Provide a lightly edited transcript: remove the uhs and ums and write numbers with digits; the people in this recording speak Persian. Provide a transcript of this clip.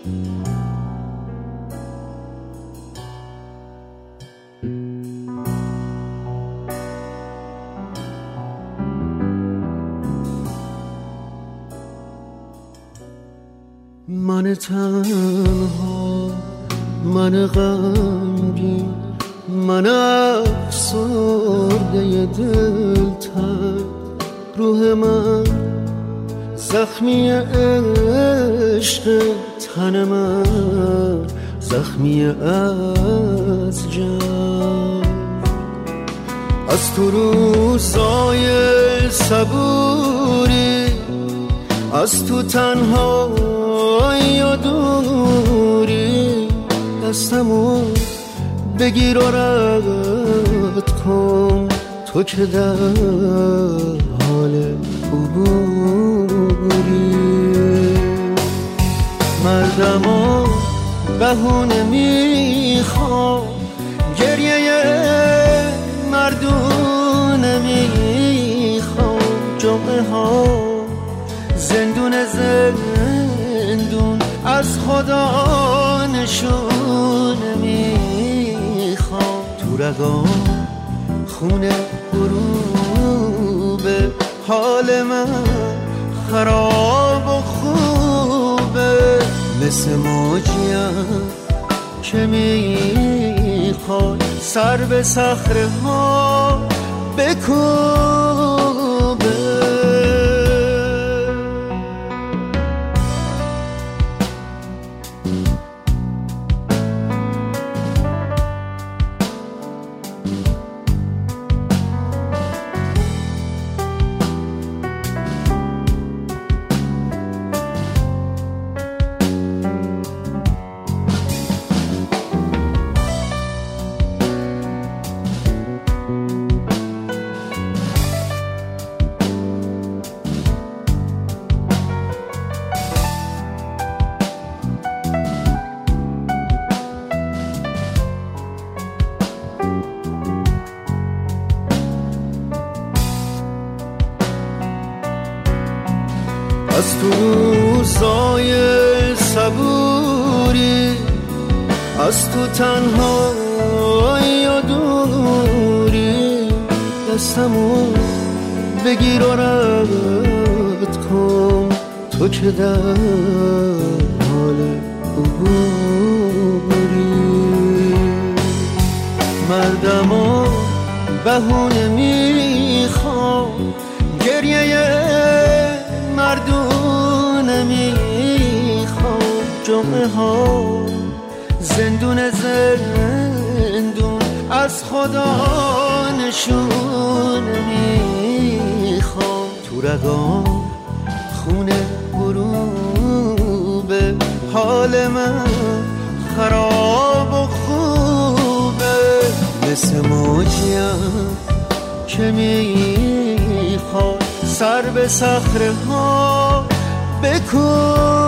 من تنها، من غمگین، من افسرده دلتنگ، روح من زخمی عشق، تن من زخمی از جنگ. از تو روزای صبوری، از تو تنها یا دوری، دستمو بگیر و رد کن، تو که در حال عبوری. مردمو بهونه میخوام، گریه مردونه میخوام، جمعه ها زندون از خدا نشونه میخوام. تو رگام خونه غروبه، حال من خراب و خوبه، مثل موجیم که میخواد سر به صخره ها بکوبه. از تو روزای صبوری، از تو تنها یا دوری، دستمو بگیر و رد کن، تو که در حال عبوری. مردمو بهونه میخوام، گریه مردونه میخوام، جمعه ها زندون از خدا نشونه میخوام. تو رگام خونه غروبه، حال من خراب و خوبه، مثل موجیم که میخواد سر به صخره ها بکن.